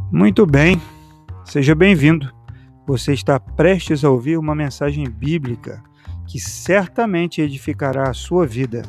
Muito bem, seja bem-vindo. Você está prestes a ouvir uma mensagem bíblica que certamente edificará a sua vida.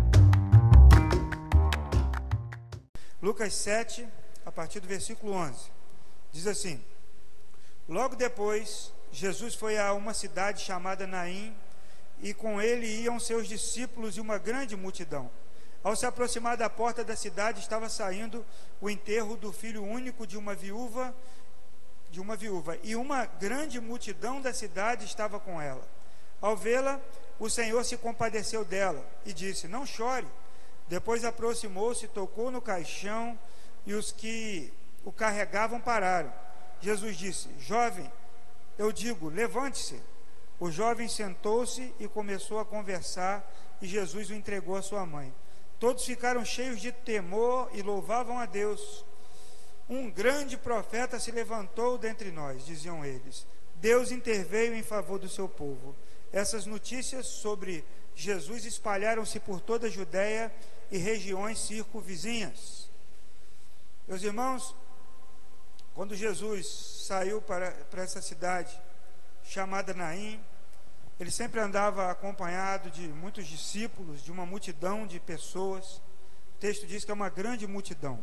Lucas 7, a partir do versículo 11, diz assim: Logo depois, Jesus foi a uma cidade chamada Naim, e com ele iam seus discípulos e uma grande multidão. Ao se aproximar da porta da cidade, estava saindo o enterro do filho único de uma viúva, e uma grande multidão da cidade estava com ela. Ao vê-la, o Senhor se compadeceu dela e disse: Não chore. Depois aproximou-se, tocou no caixão, e os que o carregavam pararam. Jesus disse: Jovem, eu digo, levante-se. O jovem sentou-se e começou a conversar, e Jesus o entregou à sua mãe. Todos ficaram cheios de temor e louvavam a Deus. Um grande profeta se levantou dentre nós, diziam eles. Deus interveio em favor do seu povo. Essas notícias sobre Jesus espalharam-se por toda a Judéia e regiões circunvizinhas. Meus irmãos, quando Jesus saiu para essa cidade chamada Naim, ele sempre andava acompanhado de muitos discípulos, de uma multidão de pessoas. O texto diz que é uma grande multidão.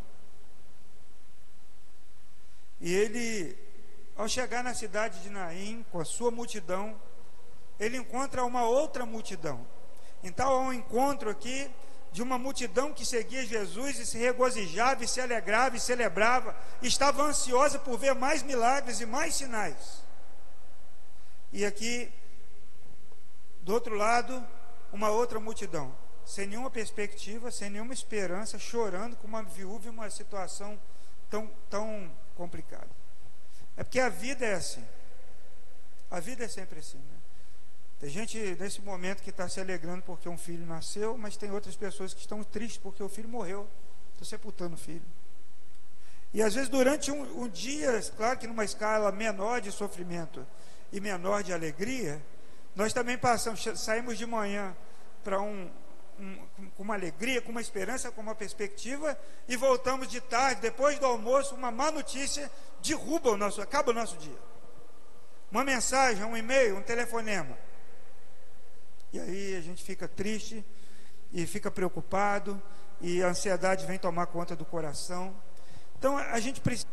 E ele, ao chegar na cidade de Naim, com a sua multidão, ele encontra uma outra multidão. Então há um encontro aqui de uma multidão que seguia Jesus e se regozijava, e se alegrava, e celebrava, e estava ansiosa por ver mais milagres e mais sinais. E aqui, do outro lado, uma outra multidão, sem nenhuma perspectiva, sem nenhuma esperança, chorando com uma viúva em uma situação tão complicada. É porque a vida é assim. A vida é sempre assim, né? Tem gente nesse momento que está se alegrando porque um filho nasceu, mas tem outras pessoas que estão tristes porque o filho morreu. Estão sepultando o filho. E às vezes durante um dia, claro que numa escala menor de sofrimento e menor de alegria, nós também saímos de manhã para com uma alegria, com uma esperança, com uma perspectiva, e voltamos de tarde, depois do almoço, uma má notícia acaba o nosso dia. Uma mensagem, um e-mail, um telefonema. E aí a gente fica triste e fica preocupado, e a ansiedade vem tomar conta do coração. Então a gente precisa,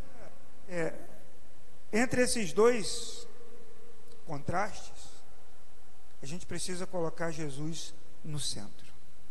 entre esses dois contrastes, a gente precisa colocar Jesus no centro.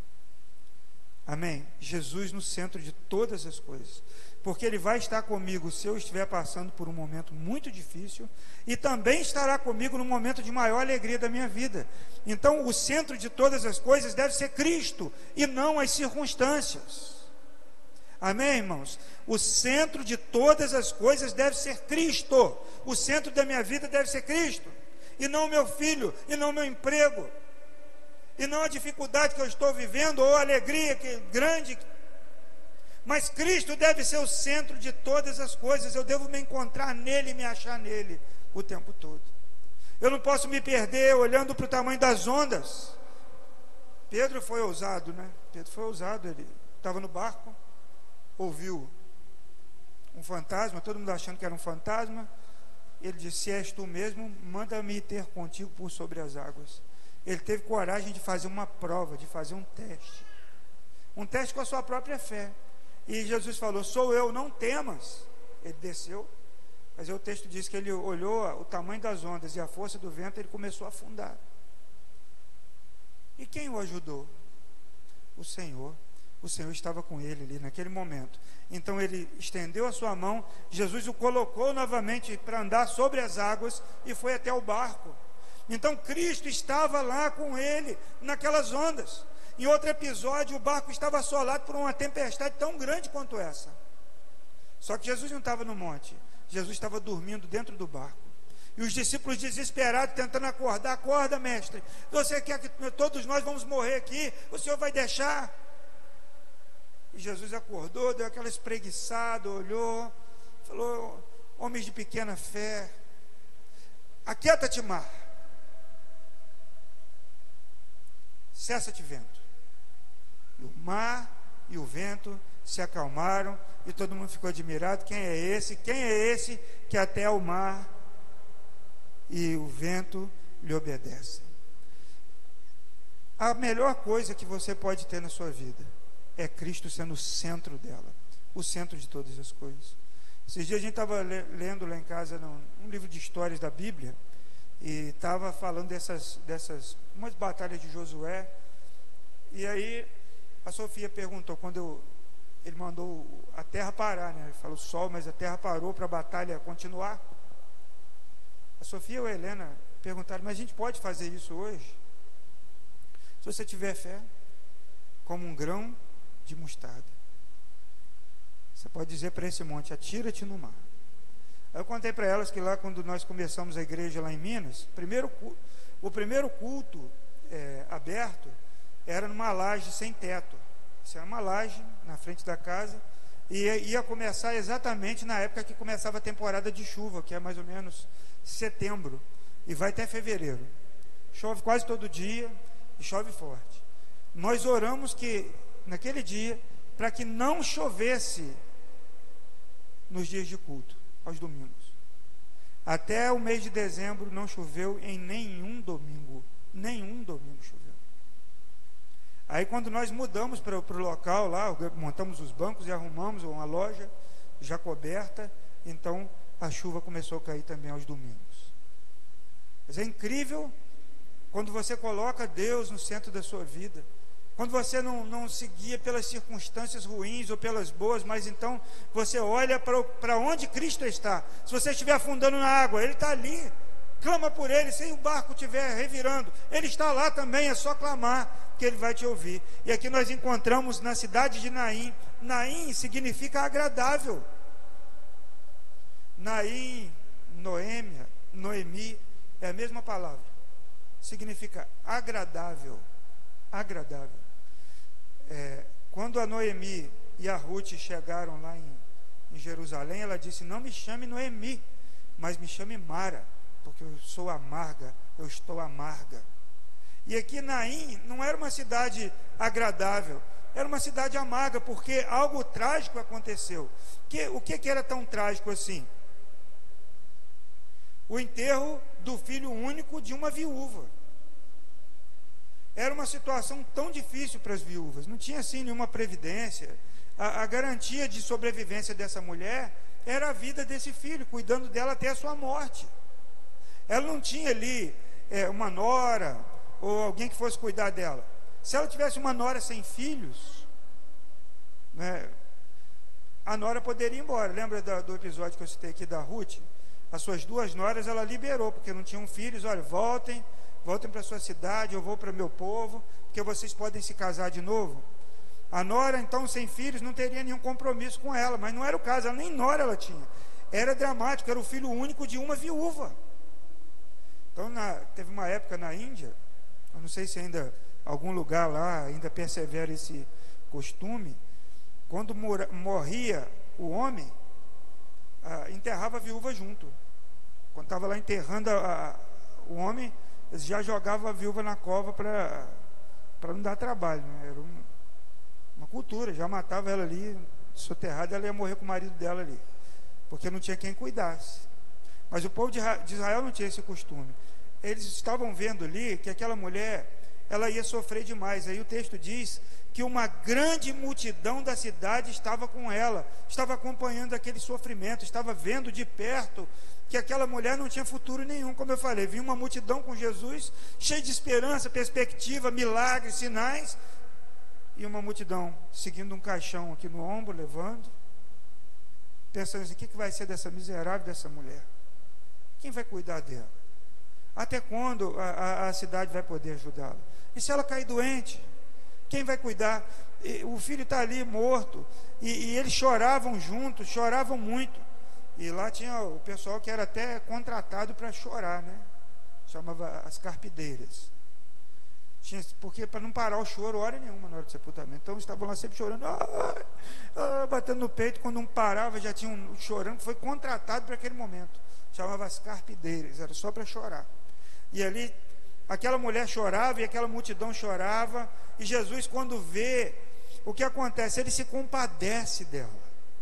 Amém? Jesus no centro de todas as coisas, porque Ele vai estar comigo se eu estiver passando por um momento muito difícil, e também estará comigo no momento de maior alegria da minha vida. Então o centro de todas as coisas deve ser Cristo, e não as circunstâncias. Amém, irmãos? O centro de todas as coisas deve ser Cristo. O centro da minha vida deve ser Cristo, e não o meu filho, e não o meu emprego, e não a dificuldade que eu estou vivendo, ou a alegria grande. Mas Cristo deve ser o centro de todas as coisas. Eu devo me encontrar nele e me achar nele o tempo todo. Eu não posso me perder olhando para o tamanho das ondas. Pedro foi ousado, né? Pedro foi ousado. Ele estava no barco, ouviu um fantasma, todo mundo achando que era um fantasma. Ele disse: se és tu mesmo, manda-me ter contigo por sobre as águas. Ele teve coragem de fazer uma prova, de fazer um teste com a sua própria fé. E Jesus falou: sou eu, não temas. Ele desceu, mas o texto diz que ele olhou o tamanho das ondas e a força do vento, ele começou a afundar. E quem o ajudou? O Senhor. O Senhor estava com ele ali naquele momento. Então ele estendeu a sua mão, Jesus o colocou novamente para andar sobre as águas e foi até o barco. Então Cristo estava lá com ele naquelas ondas. Em outro episódio, o barco estava assolado por uma tempestade tão grande quanto essa. Só que Jesus não estava no monte, Jesus estava dormindo dentro do barco. E os discípulos desesperados, tentando acordar: acorda, mestre, você quer que todos nós vamos morrer aqui? O Senhor vai deixar? E Jesus acordou, deu aquela espreguiçada, olhou, falou: homens de pequena fé, aquieta-te, mar, cessa-te, vento. E o mar e o vento se acalmaram e todo mundo ficou admirado. Quem é esse? Quem é esse que até o mar e o vento lhe obedecem? A melhor coisa que você pode ter na sua vida é Cristo sendo o centro dela, o centro de todas as coisas. Esses dias a gente estava lendo lá em casa um livro de histórias da Bíblia, e estava falando dessas umas batalhas de Josué. E aí a Sofia perguntou, quando ele mandou a terra parar, né? Ele falou sol, mas a terra parou para a batalha continuar. A Sofia ou a Helena perguntaram, mas a gente pode fazer isso hoje? Se você tiver fé, como um grão de mostarda, você pode dizer para esse monte, atira-te no mar. Aí eu contei para elas que lá, quando nós começamos a igreja lá em Minas, o primeiro culto aberto era numa laje sem teto. Isso era uma laje na frente da casa, e ia começar exatamente na época que começava a temporada de chuva, que é mais ou menos setembro, e vai até fevereiro. Chove quase todo dia e chove forte. Nós oramos que naquele dia, para que não chovesse nos dias de culto, aos domingos. Até o mês de dezembro não choveu em nenhum domingo choveu. Aí quando nós mudamos para o local lá, montamos os bancos e arrumamos uma loja já coberta, então a chuva começou a cair também aos domingos. Mas é incrível quando você coloca Deus no centro da sua vida, quando você não se guia pelas circunstâncias ruins ou pelas boas, mas então você olha para onde Cristo está. Se você estiver afundando na água, Ele está ali. Clama por Ele. Se o barco estiver revirando, Ele está lá também. É só clamar que Ele vai te ouvir. E aqui nós encontramos na cidade de Naim. Naim significa agradável. Naim, Noemi, é a mesma palavra. Significa agradável. Agradável. Quando a Noemi e a Ruth chegaram lá em Jerusalém, ela disse, não me chame Noemi, mas me chame Mara, porque eu sou amarga, eu estou amarga. E aqui Naim não era uma cidade agradável, era uma cidade amarga, porque algo trágico aconteceu. O que era tão trágico assim? O enterro do filho único de uma viúva. Era uma situação tão difícil para as viúvas, não tinha assim nenhuma previdência. A garantia de sobrevivência dessa mulher era a vida desse filho, cuidando dela até a sua morte. Ela não tinha ali uma nora ou alguém que fosse cuidar dela. Se ela tivesse uma nora sem filhos, né, a nora poderia ir embora. Lembra do episódio que eu citei aqui da Ruth? As suas duas noras ela liberou, porque não tinham filhos. Olha, voltem para a sua cidade, eu vou para o meu povo, porque vocês podem se casar de novo. A nora, então, sem filhos, não teria nenhum compromisso com ela, mas não era o caso, ela nem nora ela tinha. Era dramático, era o filho único de uma viúva. Então, teve uma época na Índia, eu não sei se ainda algum lugar lá ainda persevera esse costume, quando morria o homem, enterrava a viúva junto. Quando estava lá enterrando o homem, eles já jogavam a viúva na cova para não dar trabalho, né? Era uma cultura, já matava ela ali, soterrada, ela ia morrer com o marido dela ali, porque não tinha quem cuidasse. Mas o povo de Israel não tinha esse costume. Eles estavam vendo ali que aquela mulher, ela ia sofrer demais. Aí o texto diz que uma grande multidão da cidade estava com ela, estava acompanhando aquele sofrimento, estava vendo de perto que aquela mulher não tinha futuro nenhum. Como eu falei, vinha uma multidão com Jesus, cheia de esperança, perspectiva, milagres, sinais, e uma multidão seguindo um caixão aqui no ombro, levando, pensando assim, o que vai ser dessa miserável, dessa mulher? Quem vai cuidar dela? Até quando a cidade vai poder ajudá-la? E se ela cair doente, quem vai cuidar? O filho está ali morto, e eles choravam juntos, choravam muito. E lá tinha o pessoal que era até contratado para chorar, né? Chamava as carpideiras. Porque para não parar o choro hora nenhuma na hora do sepultamento. Então estavam lá sempre chorando, batendo no peito. Quando não parava, já tinham chorando. Foi contratado para aquele momento. Chamava as carpideiras, era só para chorar. E ali, aquela mulher chorava e aquela multidão chorava. E Jesus, quando vê o que acontece? Ele se compadece dela,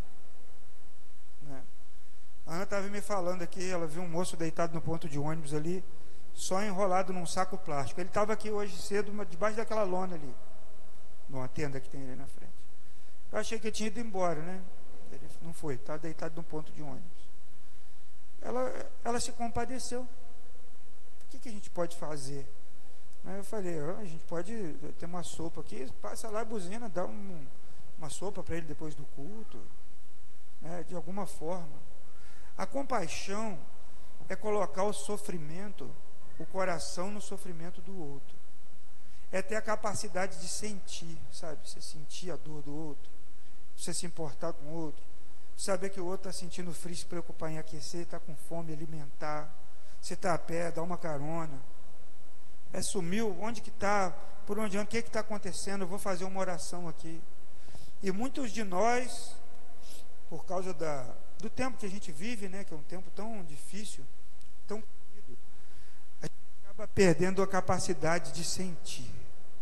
né? A Ana estava me falando aqui, ela viu um moço deitado no ponto de ônibus ali, só enrolado num saco plástico. Ele estava aqui hoje cedo, debaixo daquela lona ali, numa tenda que tem ali na frente. Eu achei que ele tinha ido embora, né? Ele não foi, estava deitado num ponto de ônibus. Ela se compadeceu. O que a gente pode fazer? Aí eu falei, a gente pode ter uma sopa aqui, passa lá a buzina, dá uma sopa para ele depois do culto, né? De alguma forma. A compaixão é colocar o sofrimento, o coração no sofrimento do outro. É ter a capacidade de sentir, sabe? Você sentir a dor do outro, você se importar com o outro, saber que o outro está sentindo frio, se preocupar em aquecer, está com fome, alimentar. Você está a pé, dá uma carona. Sumiu, onde que está? Por onde anda? O que está acontecendo? Eu vou fazer uma oração aqui. E muitos de nós, por causa do tempo que a gente vive, né, que é um tempo tão difícil, tão corrido, a gente acaba perdendo a capacidade de sentir.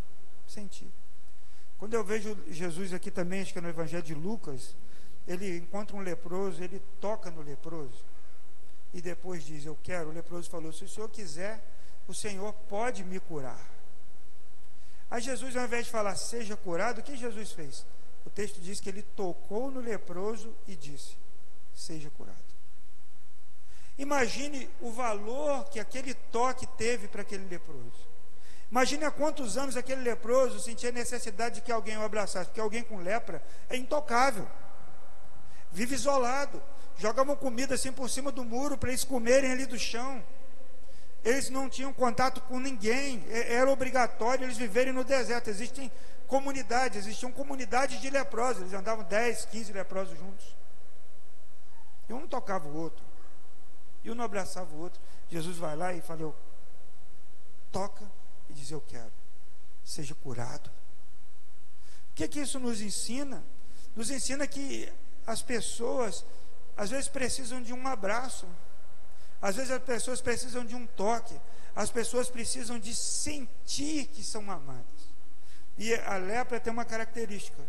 Quando eu vejo Jesus aqui também, acho que é no Evangelho de Lucas, ele encontra um leproso, ele toca no leproso e depois diz, eu quero. O leproso falou, se o senhor quiser, o Senhor pode me curar. Aí Jesus, ao invés de falar, seja curado, o que Jesus fez? O texto diz que ele tocou no leproso e disse, seja curado. Imagine o valor que aquele toque teve para aquele leproso. Imagine há quantos anos aquele leproso sentia necessidade de que alguém o abraçasse, porque alguém com lepra é intocável, vive isolado, jogavam comida assim por cima do muro para eles comerem ali do chão. Eles não tinham contato com ninguém, era obrigatório eles viverem no deserto. Existiam comunidades de leprosos, eles andavam 10, 15 leprosos juntos, e um não tocava o outro, e um não abraçava o outro. Jesus vai lá e fala, toca e diz, eu quero, seja curado. O que isso nos ensina? Nos ensina que as pessoas às vezes precisam de um abraço, às vezes as pessoas precisam de um toque, as pessoas precisam de sentir que são amadas. E a lepra tem uma característica,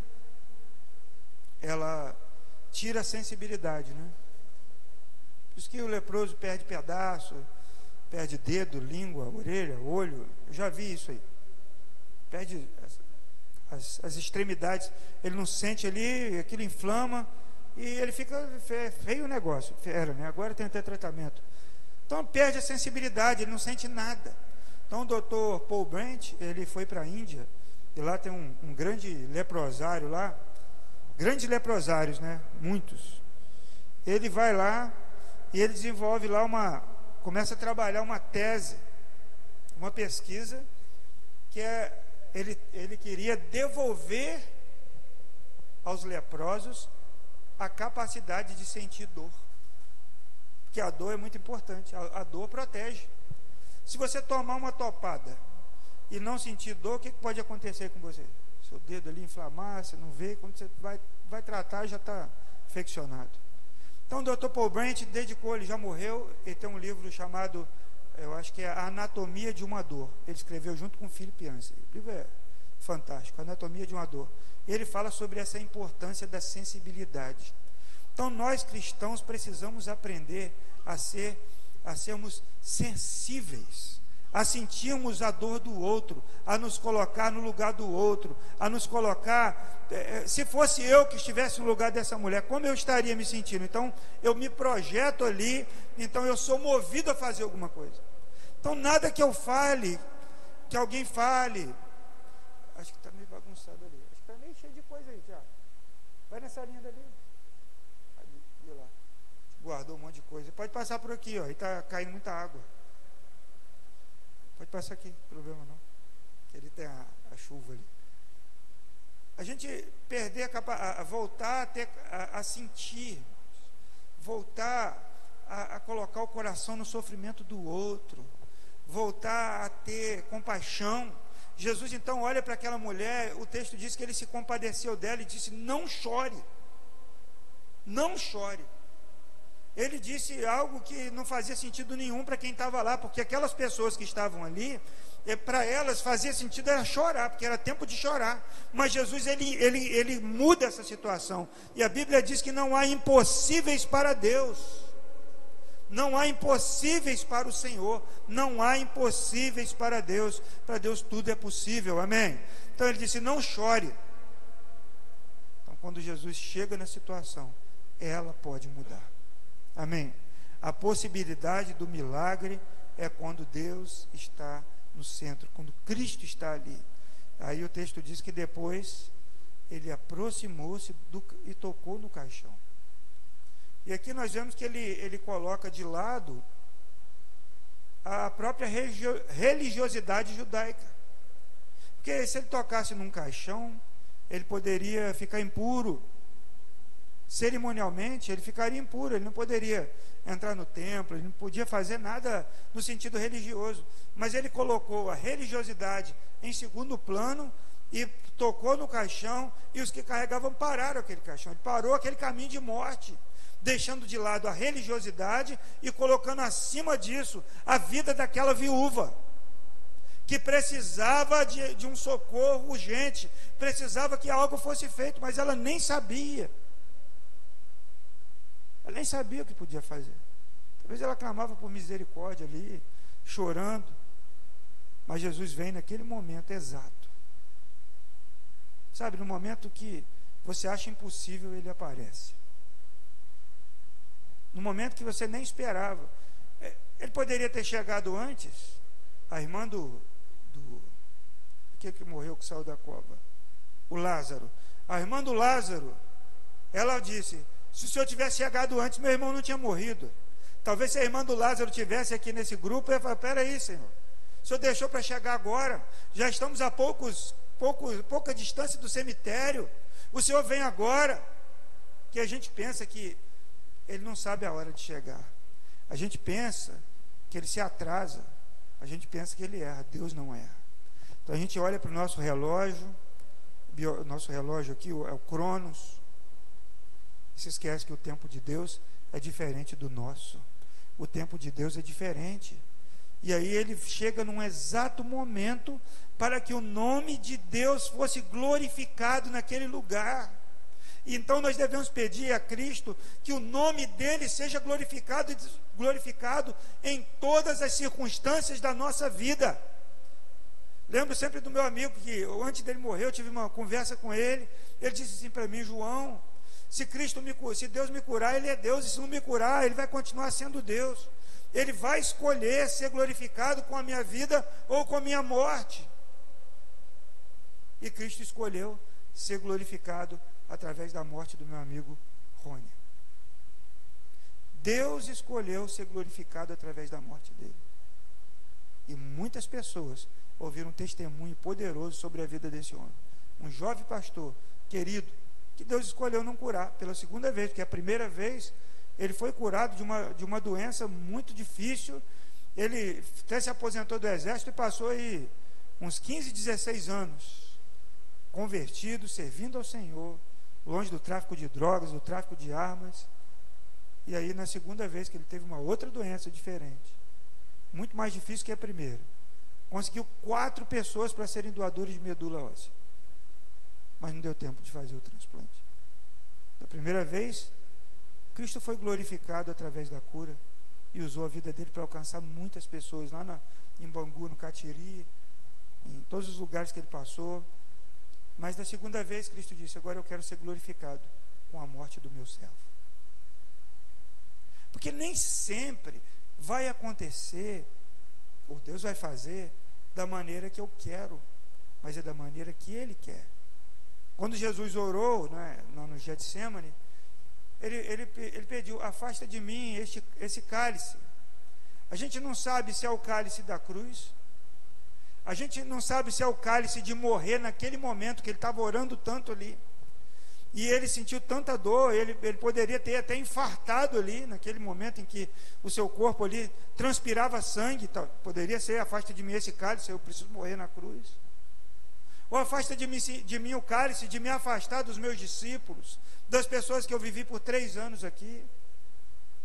ela tira a sensibilidade, né? Por isso que o leproso perde pedaço, perde dedo, língua, orelha, olho. Eu já vi isso aí, perde as extremidades, ele não sente ali, aquilo inflama e ele fica feio o negócio, né? Agora tem até tratamento. Então perde a sensibilidade, ele não sente nada. Então o Dr. Paul Brent, ele foi para a Índia, e lá tem um grande leprosário lá, grandes leprosários, né? Muitos. Ele vai lá e ele desenvolve lá começa a trabalhar uma tese, uma pesquisa, que ele queria devolver aos leprosos a capacidade de sentir dor. Porque a dor é muito importante, a dor protege. Se você tomar uma topada e não sentir dor, o que pode acontecer com você? Seu dedo ali inflamar, você não vê, quando você vai tratar já está infeccionado. Então o Dr. Paul Brent dedicou, ele já morreu, ele tem um livro chamado, eu acho que é A Anatomia de uma Dor. Ele escreveu junto com Philip Yancey. O livro é fantástico, Anatomia de uma Dor. Ele fala sobre essa importância da sensibilidade. Então nós cristãos precisamos aprender a sermos sensíveis, a sentirmos a dor do outro, a nos colocar no lugar do outro, a nos colocar, se fosse eu que estivesse no lugar dessa mulher, como eu estaria me sentindo? Então eu me projeto ali, então eu sou movido a fazer alguma coisa. Então nada que eu fale, que alguém fale, acho que está meio bagunçado ali, acho que está meio cheio de coisa aí, Tiago, vai nessa linha dali, ali lá, guardou um monte de coisa, pode passar por aqui, ó, e está caindo muita água. Pode passar aqui, problema não. Ele tem a chuva ali. A gente perder voltar a sentir, voltar a colocar o coração no sofrimento do outro, voltar a ter compaixão. Jesus então olha para aquela mulher, o texto diz que ele se compadeceu dela e disse, não chore, não chore. Ele disse algo que não fazia sentido nenhum para quem estava lá, porque aquelas pessoas que estavam ali, para elas fazia sentido era chorar, porque era tempo de chorar. Mas Jesus, ele muda essa situação. E a Bíblia diz que não há impossíveis para Deus. Não há impossíveis para o Senhor. Não há impossíveis para Deus. Para Deus tudo é possível, amém? Então ele disse, não chore. Então quando Jesus chega na situação, ela pode mudar, amém? A possibilidade do milagre é quando Deus está no centro, quando Cristo está ali. Aí o texto diz que depois ele aproximou-se e tocou no caixão. E aqui nós vemos que ele coloca de lado a própria religiosidade judaica. Porque se ele tocasse num caixão, ele poderia ficar impuro. Cerimonialmente, ele ficaria impuro, ele não poderia entrar no templo, ele não podia fazer nada no sentido religioso. Mas ele colocou a religiosidade em segundo plano e tocou no caixão, e os que carregavam pararam aquele caixão. Ele parou aquele caminho de morte, deixando de lado a religiosidade e colocando acima disso a vida daquela viúva, que precisava de um socorro urgente, precisava que algo fosse feito, mas ela nem sabia. Ela nem sabia o que podia fazer. Talvez ela clamava por misericórdia ali, chorando. Mas Jesus vem naquele momento exato. Sabe, no momento que você acha impossível, ele aparece. No momento que você nem esperava. Ele poderia ter chegado antes. A irmã que morreu, que saiu da cova, o Lázaro. A irmã do Lázaro, ela disse, se o senhor tivesse chegado antes, meu irmão não tinha morrido. Talvez se a irmã do Lázaro tivesse aqui nesse grupo, eu ia falar, peraí, Senhor, o senhor deixou para chegar agora, já estamos a pouca distância do cemitério, o senhor vem agora. Que a gente pensa que ele não sabe a hora de chegar, a gente pensa que ele se atrasa, a gente pensa que ele erra. Deus não erra. Então a gente olha para o nosso relógio aqui é o Cronos, e se esquece que o tempo de Deus é diferente do nosso. O tempo de Deus é diferente. E aí ele chega num exato momento para que o nome de Deus fosse glorificado naquele lugar. E então nós devemos pedir a Cristo que o nome dele seja glorificado em todas as circunstâncias da nossa vida. Lembro sempre do meu amigo que antes dele morrer eu tive uma conversa com ele. Ele disse assim para mim, João, se Deus me curar, ele é Deus, e se não me curar, ele vai continuar sendo Deus. Ele vai escolher ser glorificado com a minha vida ou com a minha morte. E Cristo escolheu ser glorificado através da morte do meu amigo Rony. Deus escolheu ser glorificado através da morte dele. E muitas pessoas ouviram um testemunho poderoso sobre a vida desse homem. Um jovem pastor, querido, que Deus escolheu não curar pela segunda vez, porque a primeira vez ele foi curado de uma doença muito difícil. Ele até se aposentou do exército e passou aí uns 15, 16 anos convertido, servindo ao Senhor, longe do tráfico de drogas, do tráfico de armas. E aí na segunda vez que ele teve uma outra doença diferente, muito mais difícil que a primeira, conseguiu 4 pessoas para serem doadores de medula óssea, mas não deu tempo de fazer o transplante. Da primeira vez, Cristo foi glorificado através da cura e usou a vida dele para alcançar muitas pessoas lá em Bangu, no Catiri, em todos os lugares que ele passou. Mas da segunda vez Cristo disse, agora eu quero ser glorificado com a morte do meu servo. Porque nem sempre vai acontecer, ou Deus vai fazer da maneira que eu quero, mas é da maneira que Ele quer. Quando Jesus orou, né, no Getsemane, ele pediu, afasta de mim esse cálice. A gente não sabe se é o cálice da cruz, a gente não sabe se é o cálice de morrer naquele momento que ele estava orando tanto ali, e ele sentiu tanta dor, ele poderia ter até infartado ali, naquele momento em que o seu corpo ali transpirava sangue, poderia ser, afasta de mim esse cálice, eu preciso morrer na cruz. Ou afasta de mim o cálice, de me afastar dos meus discípulos, das pessoas que eu vivi por 3 anos aqui.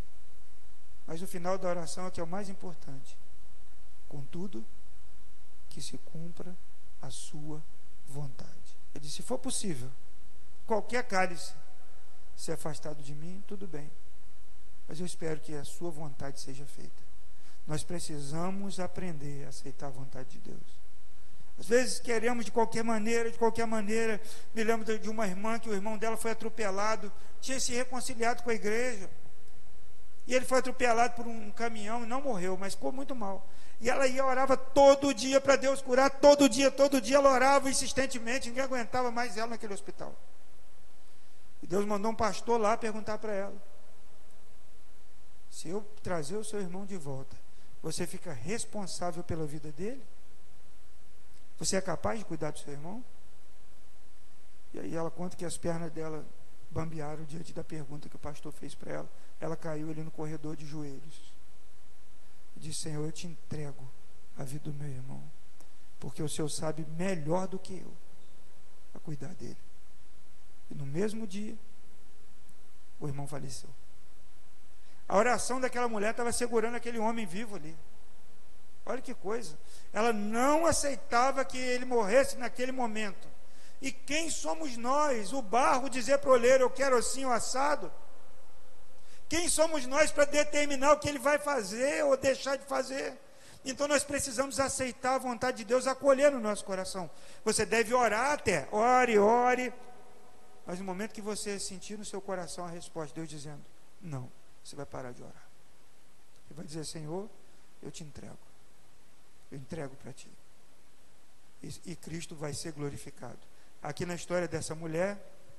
Mas o final da oração é que é o mais importante. Contudo, que se cumpra a sua vontade. Ele disse: se for possível, qualquer cálice ser afastado de mim, tudo bem, mas eu espero que a sua vontade seja feita. Nós precisamos aprender a aceitar a vontade de Deus. Às vezes queremos de qualquer maneira. Me lembro de uma irmã que o irmão dela foi atropelado, tinha se reconciliado com a igreja, e ele foi atropelado por um caminhão e não morreu, mas ficou muito mal. E ela ia, orava todo dia para Deus curar, todo dia ela orava insistentemente, ninguém aguentava mais ela naquele hospital. E Deus mandou um pastor lá perguntar para ela: se eu trazer o seu irmão de volta, você fica responsável pela vida dele? Você é capaz de cuidar do seu irmão? E aí ela conta que as pernas dela bambearam diante da pergunta que o pastor fez para ela. Ela caiu ali no corredor de joelhos e disse: Senhor, eu te entrego a vida do meu irmão, porque o Senhor sabe melhor do que eu a cuidar dele. E no mesmo dia o irmão faleceu. A oração daquela mulher estava segurando aquele homem vivo ali. Olha que coisa. Ela não aceitava que ele morresse naquele momento. E quem somos nós, o barro, dizer para o oleiro: eu quero assim o assado? Quem somos nós para determinar o que ele vai fazer ou deixar de fazer? Então nós precisamos aceitar a vontade de Deus, acolher no nosso coração. Você deve orar até, ore, mas no momento que você sentir no seu coração a resposta, Deus dizendo não, você vai parar de orar. Você vai dizer: Senhor, eu te entrego, eu entrego para ti, e Cristo vai ser glorificado. Aqui na história dessa mulher,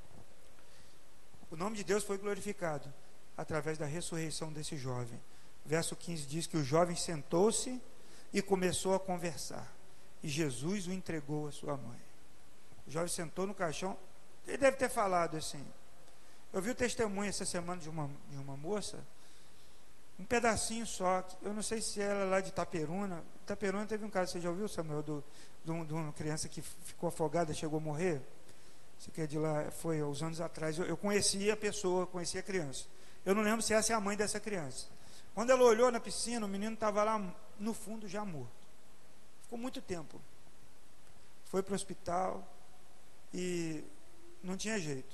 o nome de Deus foi glorificado através da ressurreição desse jovem. Verso 15 diz que o jovem sentou-se e começou a conversar, e Jesus o entregou à sua mãe. O jovem sentou no caixão. Ele deve ter falado assim. Eu vi o testemunho essa semana de uma moça, um pedacinho só, eu não sei se ela é lá de Itaperuna. Itaperuna teve um caso, você já ouviu, Samuel, de uma criança que ficou afogada, chegou a morrer? Você que é de lá, foi uns anos atrás. Eu conhecia a pessoa, conhecia a criança. Eu não lembro se essa é a mãe dessa criança. Quando ela olhou na piscina, o menino estava lá no fundo já morto. Ficou muito tempo. Foi para o hospital e não tinha jeito.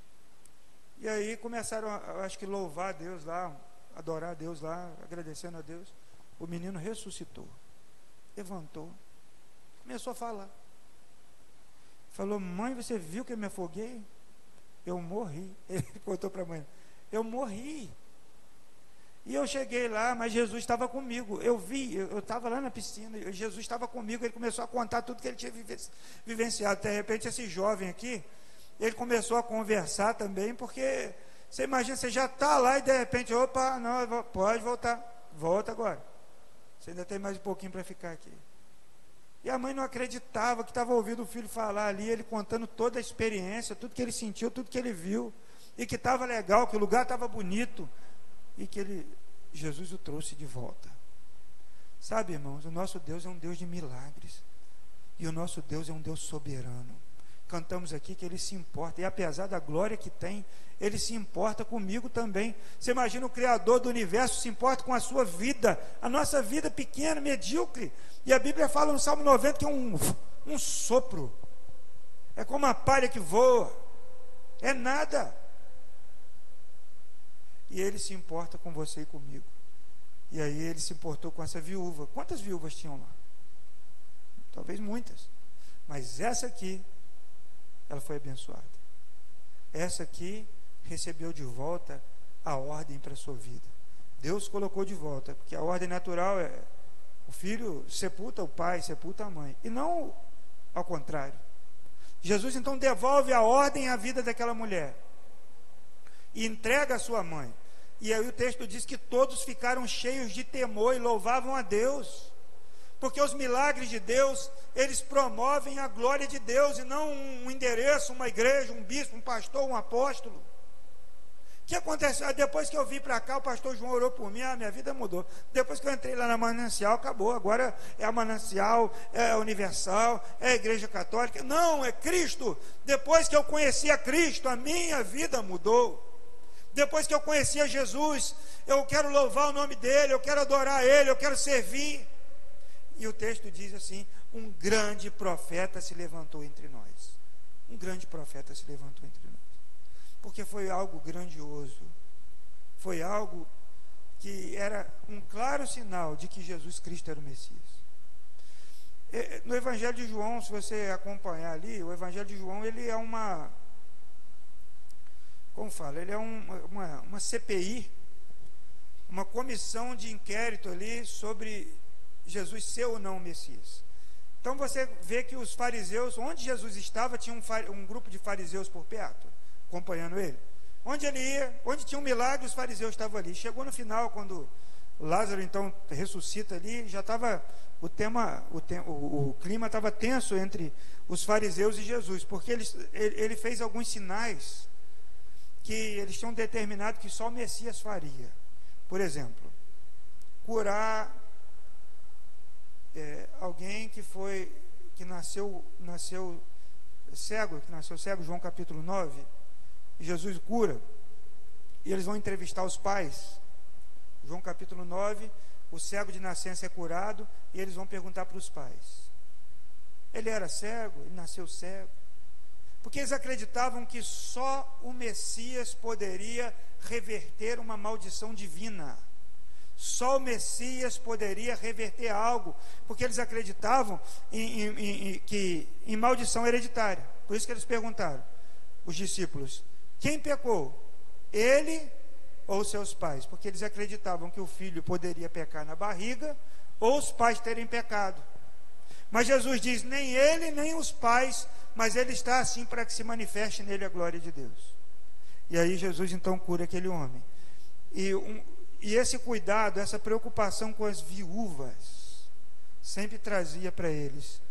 E aí começaram, acho que louvar a Deus lá, adorar a Deus lá, agradecendo a Deus. O menino ressuscitou, levantou, começou a falar. Falou: mãe, você viu que eu me afoguei? Eu morri. Ele contou para a mãe: eu morri. E eu cheguei lá, mas Jesus estava comigo. Eu vi, eu estava lá na piscina, e Jesus estava comigo. Ele começou a contar tudo que ele tinha vivenciado. De repente, esse jovem aqui, ele começou a conversar também, porque você imagina, você já está lá e de repente: opa, não, pode voltar, volta agora. Você ainda tem mais um pouquinho para ficar aqui. E a mãe não acreditava que estava ouvindo o filho falar ali, ele contando toda a experiência, tudo que ele sentiu, tudo que ele viu, e que estava legal, que o lugar estava bonito, e que Jesus o trouxe de volta. Sabe, irmãos, o nosso Deus é um Deus de milagres, e o nosso Deus é um Deus soberano. Cantamos aqui que Ele se importa, e apesar da glória que tem, Ele se importa comigo também. Você imagina, o Criador do universo se importa com a sua vida, a nossa vida pequena, medíocre. E a Bíblia fala no Salmo 90 que é um sopro, é como a palha que voa, é nada. E Ele se importa com você e comigo. E aí Ele se importou com essa viúva. Quantas viúvas tinham lá? Talvez muitas, mas essa aqui, ela foi abençoada. Essa aqui recebeu de volta a ordem para a sua vida. Deus colocou de volta, porque a ordem natural é: o filho sepulta o pai, sepulta a mãe, e não ao contrário. Jesus então devolve a ordem à vida daquela mulher e entrega a sua mãe. E aí o texto diz que todos ficaram cheios de temor e louvavam a Deus, porque os milagres de Deus, eles promovem a glória de Deus, e não um endereço, uma igreja, um bispo, um pastor, um apóstolo. O que aconteceu? Depois que eu vim para cá, o pastor João orou por mim, minha vida mudou. Depois que eu entrei lá na Manancial, acabou. Agora é a Manancial, é a Universal, é a Igreja Católica. Não, é Cristo. Depois que eu conheci a Cristo, a minha vida mudou. Depois que eu conheci a Jesus, eu quero louvar o nome dEle, eu quero adorar Ele, eu quero servir. E o texto diz assim: um grande profeta se levantou entre nós. Um grande profeta se levantou entre nós. Porque foi algo grandioso. Foi algo que era um claro sinal de que Jesus Cristo era o Messias. No Evangelho de João, se você acompanhar ali, o Evangelho de João, ele é ele é uma CPI, uma comissão de inquérito ali sobre Jesus ser ou não o Messias. Então você vê que os fariseus, onde Jesus estava, tinha um grupo de fariseus por perto, acompanhando ele. Onde ele ia, onde tinha um milagre, os fariseus estavam ali. Chegou no final, quando Lázaro então ressuscita ali, já estava o clima estava tenso entre os fariseus e Jesus, porque ele fez alguns sinais que eles tinham determinado que só o Messias faria. Por exemplo, curar alguém que nasceu cego, João capítulo 9, Jesus cura, e eles vão entrevistar os pais. João capítulo 9, o cego de nascença é curado, e eles vão perguntar para os pais: ele era cego? Ele nasceu cego? Porque eles acreditavam que só o Messias poderia reverter uma maldição divina. Só o Messias poderia reverter algo, porque eles acreditavam em maldição hereditária. Por isso que eles perguntaram, os discípulos: quem pecou? Ele ou seus pais? Porque eles acreditavam que o filho poderia pecar na barriga, ou os pais terem pecado. Mas Jesus diz: nem ele, nem os pais, mas ele está assim para que se manifeste nele a glória de Deus. E aí Jesus então cura aquele homem. E esse cuidado, essa preocupação com as viúvas, sempre trazia para eles,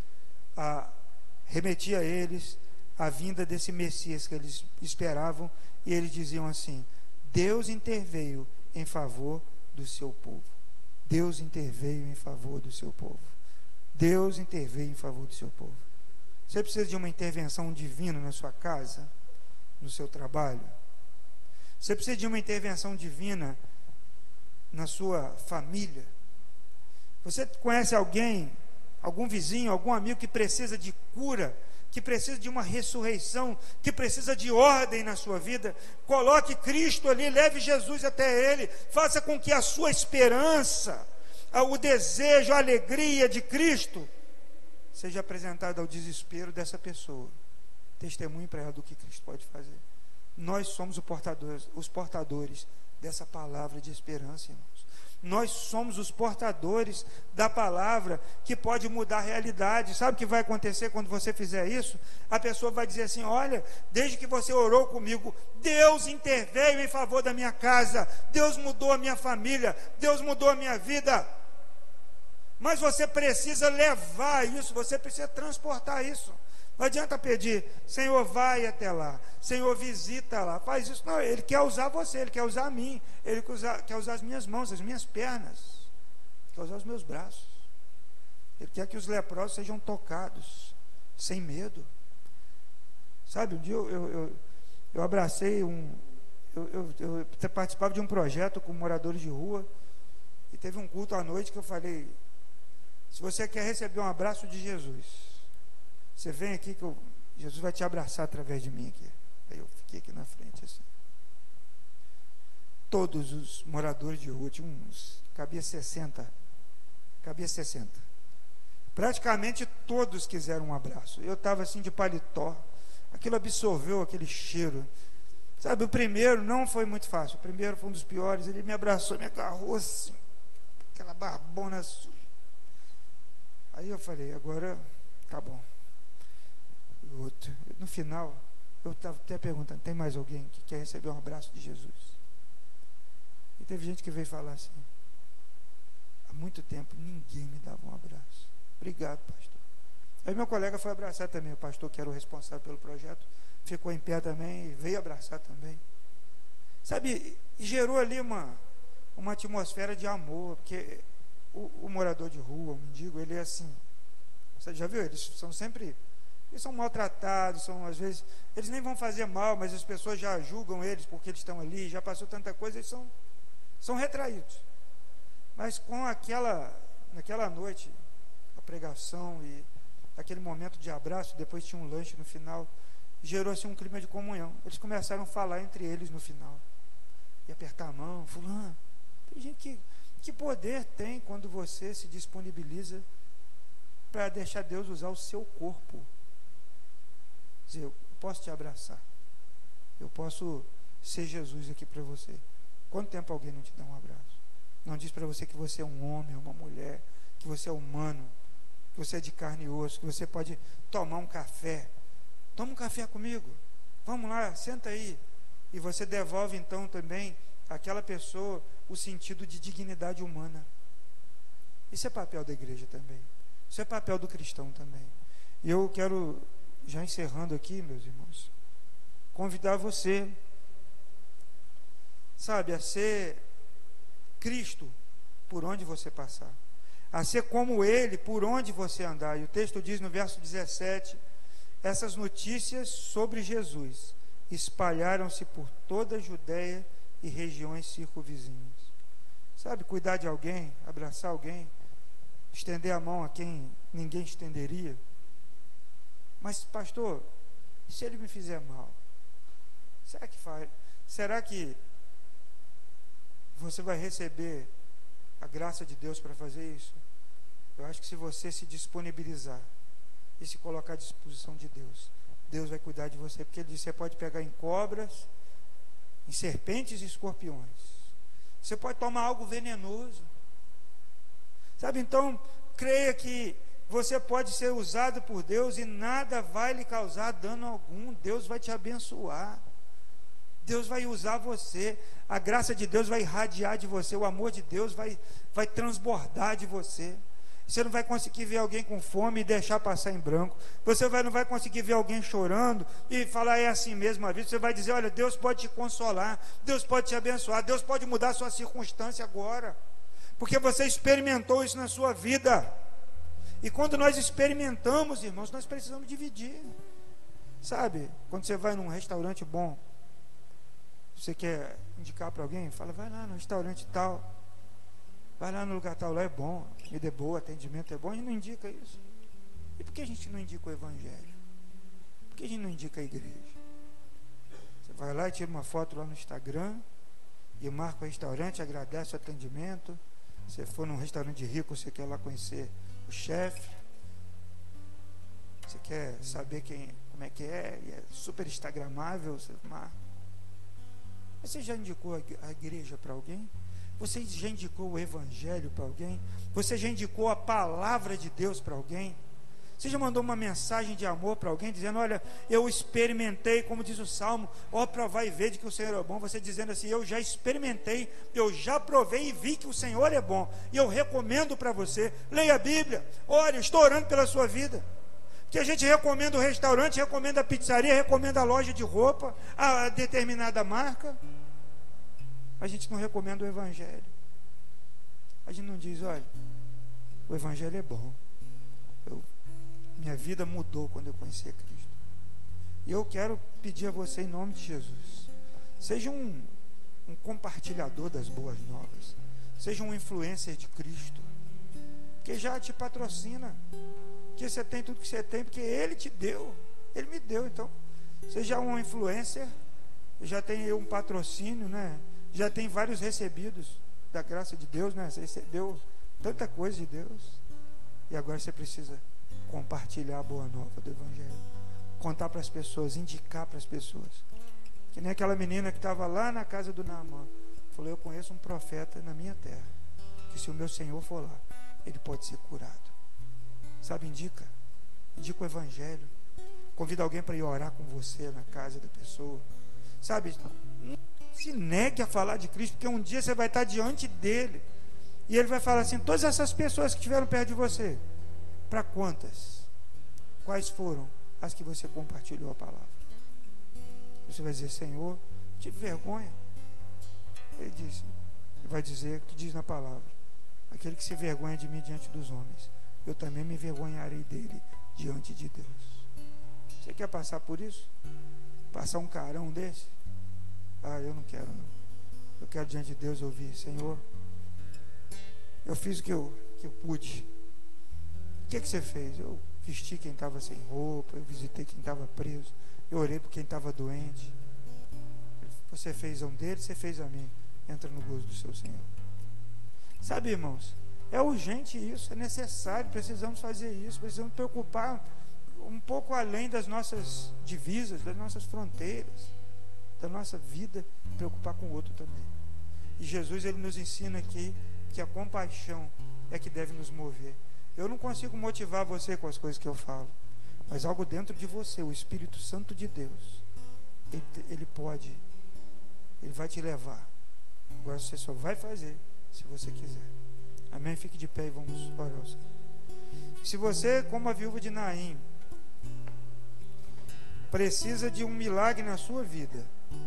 remetia a eles a vinda desse Messias que eles esperavam, e eles diziam assim: Deus interveio em favor do seu povo. Deus interveio em favor do seu povo. Deus interveio em favor do seu povo. Você precisa de uma intervenção divina na sua casa, no seu trabalho? Você precisa de uma intervenção divina na sua família? Você conhece alguém, algum vizinho, algum amigo que precisa de cura, que precisa de uma ressurreição, que precisa de ordem na sua vida? Coloque Cristo ali, leve Jesus até ele, faça com que a sua esperança, o desejo, a alegria de Cristo seja apresentado ao desespero dessa pessoa. Testemunhe para ela do que Cristo pode fazer. Nós somos os portadores dessa palavra de esperança, irmãos. Nós somos os portadores da palavra que pode mudar a realidade. Sabe o que vai acontecer quando você fizer isso? A pessoa vai dizer assim: olha, desde que você orou comigo, Deus interveio em favor da minha casa, Deus mudou a minha família, Deus mudou a minha vida. Mas você precisa levar isso, você precisa transportar isso. Não adianta pedir: Senhor, vai até lá, Senhor, visita lá, faz isso. Não, Ele quer usar você, Ele quer usar a mim, Ele quer usar as minhas mãos, as minhas pernas, quer usar os meus braços. Ele quer que os leprosos sejam tocados, sem medo. Sabe, um dia eu abracei eu participava de um projeto com moradores de rua, e teve um culto à noite que eu falei: se você quer receber um abraço de Jesus, você vem aqui que Jesus vai te abraçar através de mim aqui. Aí eu fiquei aqui na frente assim. Todos os moradores de rua, tinha cabia 60. Praticamente todos quiseram um abraço. Eu estava assim de paletó, aquilo absorveu aquele cheiro. Sabe, o primeiro não foi muito fácil, o primeiro foi um dos piores. Ele me abraçou, me agarrou assim, aquela barbona suja. Aí eu falei: agora tá bom. No final, eu estava até perguntando: tem mais alguém que quer receber um abraço de Jesus? E teve gente que veio falar assim: há muito tempo ninguém me dava um abraço. Obrigado, pastor. Aí meu colega foi abraçar também, o pastor que era o responsável pelo projeto, ficou em pé também e veio abraçar também. Sabe, gerou ali uma atmosfera de amor, porque o morador de rua, o mendigo, ele é assim, você já viu? Eles são maltratados, às vezes, eles nem vão fazer mal, mas as pessoas já julgam eles porque eles estão ali, já passou tanta coisa, eles são retraídos. Mas naquela noite, pregação e aquele momento de abraço, depois tinha um lanche no final, gerou assim um clima de comunhão. Eles começaram a falar entre eles no final, e apertar a mão. Fulano, tem gente que poder tem quando você se disponibiliza para deixar Deus usar o seu corpo. Dizer, eu posso te abraçar, eu posso ser Jesus aqui para você. Quanto tempo alguém não te dá um abraço? Não diz para você que você é um homem, uma mulher, que você é humano, que você é de carne e osso, que você pode tomar um café. Toma um café comigo, vamos lá, senta aí. E você devolve então também àquela pessoa o sentido de dignidade humana. Isso é papel da igreja também, isso é papel do cristão também. E eu quero, já encerrando aqui, meus irmãos, convidar você, sabe, a ser Cristo por onde você passar, a ser como Ele por onde você andar. E o texto diz no verso 17: essas notícias sobre Jesus espalharam-se por toda a Judéia e regiões circunvizinhas. Sabe, cuidar de alguém, abraçar alguém, estender a mão a quem ninguém estenderia. Mas, pastor, e se ele me fizer mal? Será que você vai receber a graça de Deus para fazer isso? Eu acho que se você se disponibilizar e se colocar à disposição de Deus, Deus vai cuidar de você, porque Ele diz: você pode pegar em cobras, em serpentes e escorpiões, você pode tomar algo venenoso, sabe? Então, creia que você pode ser usado por Deus e nada vai lhe causar dano algum. Deus vai te abençoar, Deus vai usar você, a graça de Deus vai irradiar de você, o amor de Deus vai transbordar de você. Você não vai conseguir ver alguém com fome e deixar passar em branco. Você não vai conseguir ver alguém chorando e falar: é assim mesmo a vida. Você vai dizer: olha, Deus pode te consolar, Deus pode te abençoar, Deus pode mudar a sua circunstância agora, porque você experimentou isso na sua vida. E quando nós experimentamos, irmãos, nós precisamos dividir. Sabe, quando você vai num restaurante bom, você quer indicar para alguém, fala: vai lá no restaurante tal, vai lá no lugar tal, lá é bom, comida é boa, atendimento é bom. A gente não indica isso. E por que a gente não indica o Evangelho? Por que a gente não indica a igreja? Você vai lá e tira uma foto lá no Instagram e marca o restaurante, agradece o atendimento. Se for num restaurante rico, você quer lá conhecer o chefe, você quer saber como é que é, e é super instagramável, você marca. Você já indicou a igreja para alguém? Você já indicou o Evangelho para alguém? Você já indicou a palavra de Deus para alguém? Você já mandou uma mensagem de amor para alguém, dizendo: olha, eu experimentei, como diz o Salmo, ó, provai e vede que o Senhor é bom. Você dizendo assim: eu já experimentei, eu já provei e vi que o Senhor é bom, e eu recomendo para você. Leia a Bíblia, olha, estou orando pela sua vida. Que a gente recomenda o restaurante, recomenda a pizzaria, recomenda a loja de roupa, a determinada marca. A gente não recomenda o Evangelho. A gente não diz: olha, o Evangelho é bom, minha vida mudou quando eu conheci a Cristo. E eu quero pedir a você, em nome de Jesus, seja um compartilhador das boas novas, seja um influencer de Cristo, que já te patrocina, que você tem tudo que você tem, porque Ele te deu, Ele me deu. Então, seja um influencer, já tem um patrocínio, né? Já tem vários recebidos da graça de Deus, né? Você recebeu tanta coisa de Deus, e agora você precisa compartilhar a boa nova do Evangelho, contar para as pessoas, indicar para as pessoas. Que nem aquela menina que estava lá na casa do Naamã, falou: eu conheço um profeta na minha terra, que se o meu Senhor for lá, ele pode ser curado. Sabe, indica o Evangelho, convida alguém para ir orar com você na casa da pessoa. Sabe, não se negue a falar de Cristo, porque um dia você vai estar diante dele, e ele vai falar assim: todas essas pessoas que estiveram perto de você, para quantas? Quais foram as que você compartilhou a palavra? Você vai dizer: Senhor, tive vergonha. Ele vai dizer, que diz na palavra: aquele que se vergonha de mim diante dos homens, eu também me envergonharei dele diante de Deus. Você quer passar por isso? Passar um carão desse? Eu não quero, não. Eu quero diante de Deus ouvir: Senhor, eu fiz o que eu pude. que você fez? Eu vesti quem estava sem roupa, eu visitei quem estava preso, eu orei por quem estava doente. Você fez a um deles, você fez a mim. Entra no gozo do seu Senhor. Sabe, irmãos, é urgente isso, é necessário, precisamos fazer isso, precisamos preocupar um pouco além das nossas divisas, das nossas fronteiras, da nossa vida, preocupar com o outro também. E Jesus, ele nos ensina aqui que a compaixão é que deve nos mover. Eu não consigo motivar você com as coisas que eu falo, mas algo dentro de você, o Espírito Santo de Deus, ele pode, ele vai te levar. Agora você só vai fazer se você quiser. Amém? Fique de pé e vamos orar ao Senhor. Se você, como a viúva de Naim, precisa de um milagre na sua vida,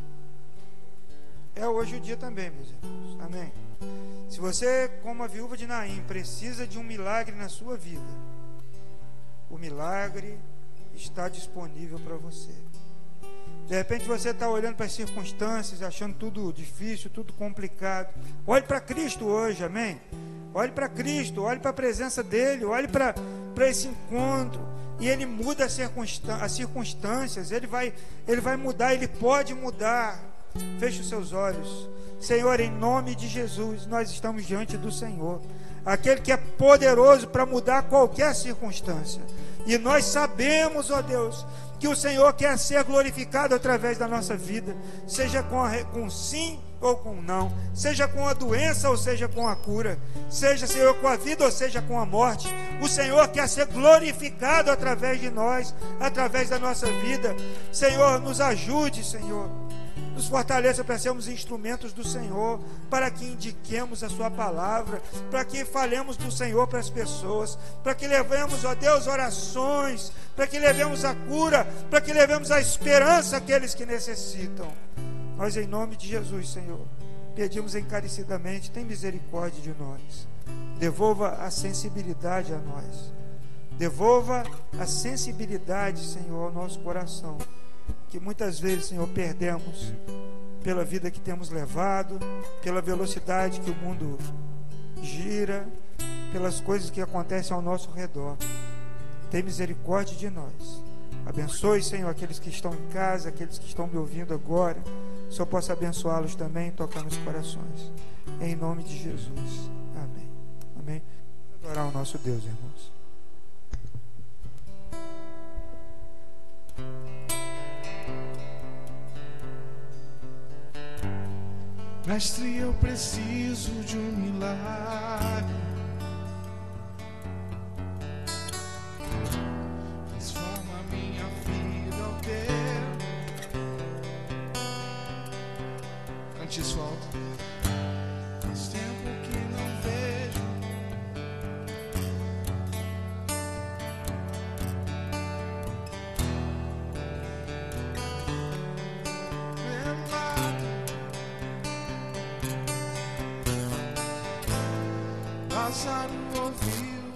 é hoje o dia também, meus irmãos. Amém? Se você, como a viúva de Naim, precisa de um milagre na sua vida, o milagre está disponível para você. De repente você está olhando para as circunstâncias, achando tudo difícil, tudo complicado. Olhe para Cristo hoje, amém? Olhe para Cristo, olhe para a presença dEle, olhe para esse encontro. E Ele muda as circunstâncias, Ele vai mudar, Ele pode mudar. Feche os seus olhos. Senhor, em nome de Jesus, nós estamos diante do Senhor, aquele que é poderoso para mudar qualquer circunstância. E nós sabemos, ó Deus, que o Senhor quer ser glorificado através da nossa vida, seja com sim ou com não, seja com a doença ou seja com a cura, seja, Senhor, com a vida ou seja com a morte. O Senhor quer ser glorificado através de nós, através da nossa vida. Senhor, nos ajude, Senhor, nos fortaleça para sermos instrumentos do Senhor, para que indiquemos a sua palavra, para que falemos do Senhor para as pessoas, para que levemos, ó Deus, orações, para que levemos a cura, para que levemos a esperança àqueles que necessitam. Nós, em nome de Jesus, Senhor, pedimos encarecidamente, tem misericórdia de nós, devolva a sensibilidade a nós, devolva a sensibilidade, Senhor, ao nosso coração, que muitas vezes, Senhor, perdemos pela vida que temos levado, pela velocidade que o mundo gira, pelas coisas que acontecem ao nosso redor. Tem misericórdia de nós. Abençoe, Senhor, aqueles que estão em casa, aqueles que estão me ouvindo agora. Que o Senhor possa abençoá-los também, tocando os corações. Em nome de Jesus. Amém. Amém. Vamos adorar o nosso Deus, irmãos. Mestre, eu preciso de um milagre. Transforma minha vida ao teu. Cante isso alto. Faz tempo que não vejo. Lázaro ouviu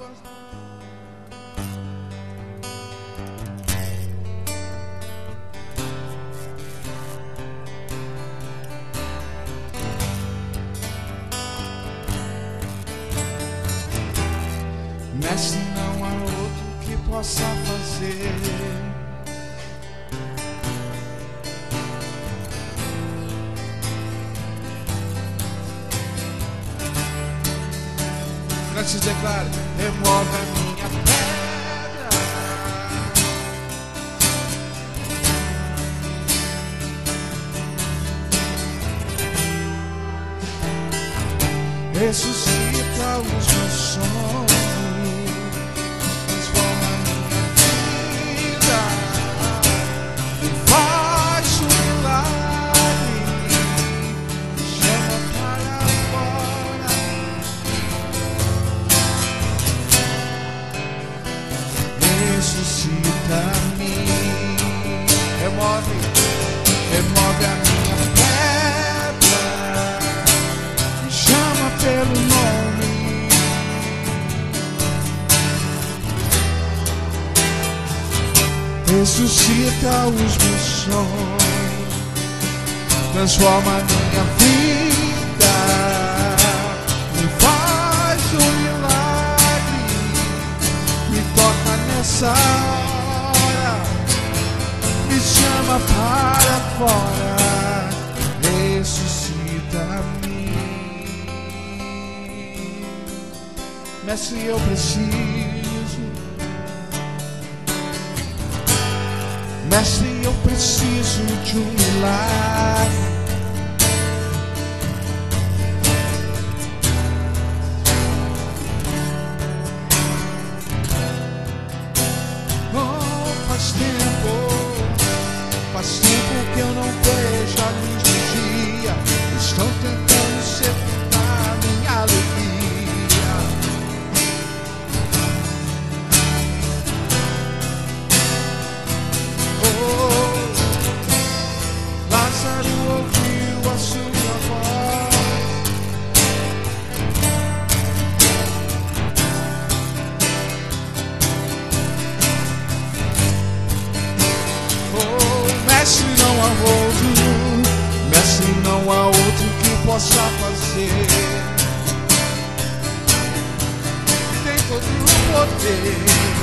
Mestre, não há outro que possa fazer. Antes declara, remove a minha pedra. Ressuscita os meus sonhos. Transforma a minha vida. E faz um milagre. Chama para fora. Ressuscita-me, remove a minha pedra, me chama pelo nome, ressuscita os meus sonhos, transforma a minha vida, me faz um milagre, me fora, ressuscita-me. Mestre, eu preciso. Mestre, eu preciso de um milagre. Faz tempo que eu não vejo a luz do dia. Estão tentando sepultar minha alegria. Oh, Lázaro ouviu a sua voz. Mestre, não há outro, mestre, não há outro que possa fazer. Tem todo o poder.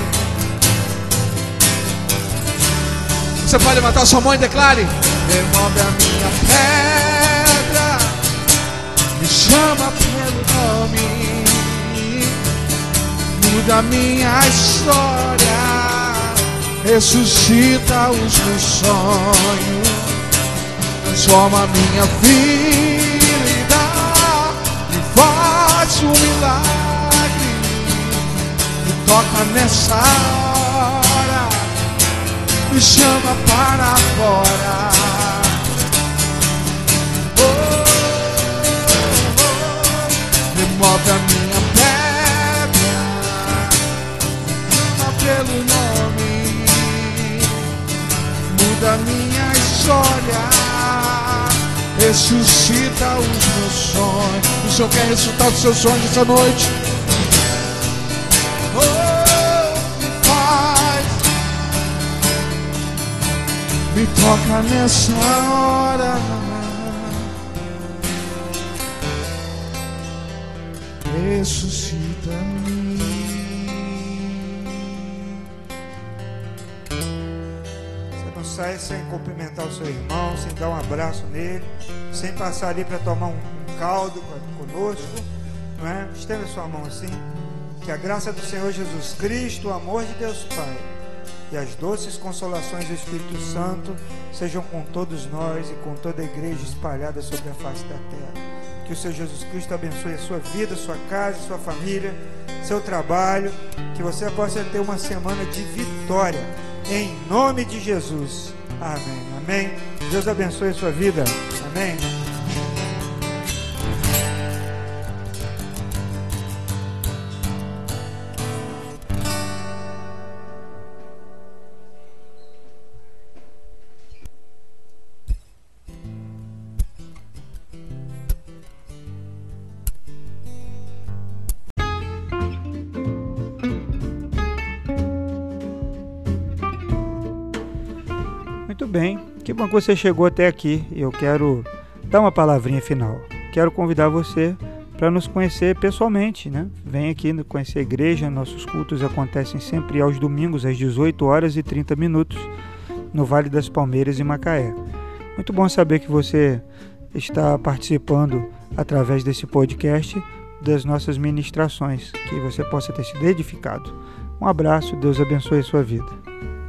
Você pode matar sua mãe e declare: remove a minha pedra, me chama pelo nome, muda a minha história, ressuscita os meus sonhos, transforma a minha vida e faz um milagre. Me toca nessa hora, me chama para fora. Oh, oh, oh. Remove a minha pedra, me chama pelo nome, muda a minha história, ressuscita os meus sonhos. O Senhor quer ressuscitar os seus sonhos essa noite. Oh, me faz, me toca nessa hora, ressuscita-me. Sai sem cumprimentar o seu irmão, sem dar um abraço nele, sem passar ali para tomar um caldo conosco, não é? Estenda sua mão assim. Que a graça do Senhor Jesus Cristo, o amor de Deus Pai e as doces consolações do Espírito Santo sejam com todos nós e com toda a igreja espalhada sobre a face da terra. Que o Senhor Jesus Cristo abençoe a sua vida, sua casa, sua família, seu trabalho, que você possa ter uma semana de vitória. Em nome de Jesus. Amém. Amém. Deus abençoe a sua vida. Amém. Muito bem, que bom que você chegou até aqui. Eu quero dar uma palavrinha final. Quero convidar você para nos conhecer pessoalmente, né? Vem aqui conhecer a igreja. Nossos cultos acontecem sempre aos domingos às 18h30 no Vale das Palmeiras, em Macaé. Muito bom saber que você está participando através desse podcast das nossas ministrações, que você possa ter sido edificado. Um abraço, Deus abençoe a sua vida.